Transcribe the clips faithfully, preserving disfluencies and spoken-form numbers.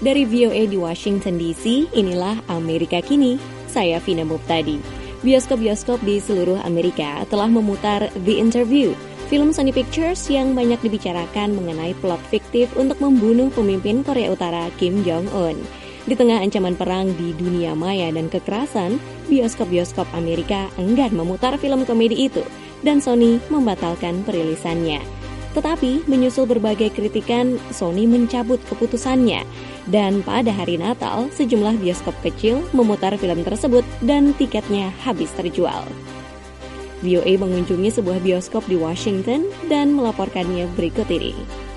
Dari V O A di Washington D C, inilah Amerika Kini. Saya Vina Muptadi. Bioskop-bioskop di seluruh Amerika telah memutar The Interview, film Sony Pictures yang banyak dibicarakan mengenai plot fiktif untuk membunuh pemimpin Korea Utara Kim Jong-un. Di tengah ancaman perang di dunia maya dan kekerasan, bioskop-bioskop Amerika enggan memutar film komedi itu, dan Sony membatalkan perilisannya. Tetapi, menyusul berbagai kritikan, Sony mencabut keputusannya. Dan pada hari Natal, sejumlah bioskop kecil memutar film tersebut dan tiketnya habis terjual. V O A mengunjungi sebuah bioskop di Washington dan melaporkannya berikut ini.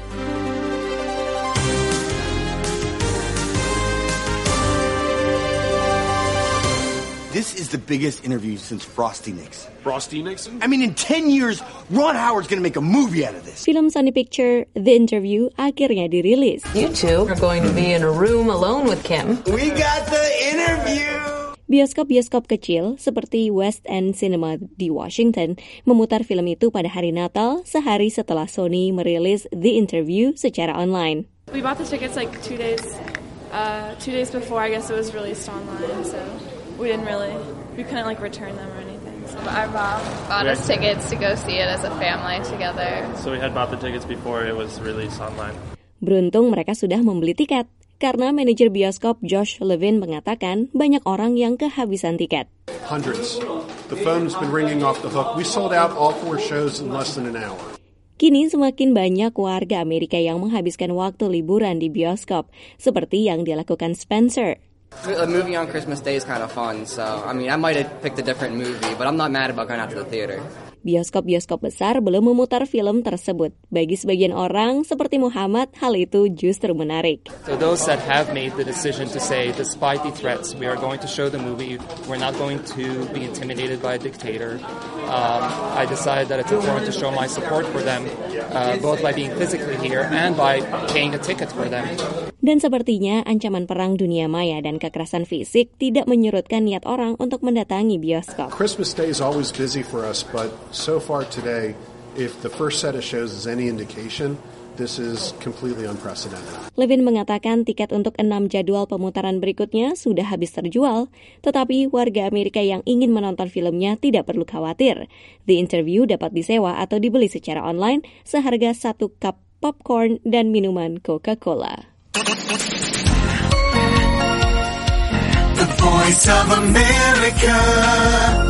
This is the biggest interview since Frosty Nixon. Frosty Nixon? I mean, in ten years, Ron Howard's gonna make a movie out of this. Film Sony Picture The Interview akhirnya dirilis. You two are going to be in a room alone with Kim. We got the interview! Bioskop-bioskop kecil seperti West End Cinema di Washington memutar film itu pada hari Natal sehari setelah Sony merilis The Interview secara online. We bought the tickets like two days, uh, two days before I guess it was released online, so we didn't really, we couldn't like return them or anything. So our mom bought us tickets to go see it as a family together. So we had bought the tickets before it was released online. Beruntung mereka sudah membeli tiket. Karena manajer bioskop Josh Levin mengatakan banyak orang yang kehabisan tiket. Hundreds. The phone's been ringing off the hook. We sold out all four shows in less than an hour. Kini semakin banyak warga Amerika yang menghabiskan waktu liburan di bioskop, seperti yang dilakukan Spencer. A movie on Christmas Day is kind of fun, so I mean I might have picked a different movie, but I'm not mad about going out to the theater. Bioskop-bioskop besar belum memutar film tersebut. Bagi sebagian orang, seperti Muhammad, hal itu justru menarik. So those that have made the decision to say, despite the threats, we are going to show the movie, we're not going to be intimidated by a dictator. Um, I decided that it's important to show my support for them, uh, both by being physically here and by paying a ticket for them. Dan sepertinya ancaman perang dunia maya dan kekerasan fisik tidak menyurutkan niat orang untuk mendatangi bioskop. Christmas Day is always busy for us, but so far today, if the first set of shows is any indication, this is completely unprecedented. Levin mengatakan tiket untuk enam jadwal pemutaran berikutnya sudah habis terjual, tetapi warga Amerika yang ingin menonton filmnya tidak perlu khawatir. The Interview dapat disewa atau dibeli secara online seharga satu cup popcorn dan minuman Coca-Cola. The Voice of America.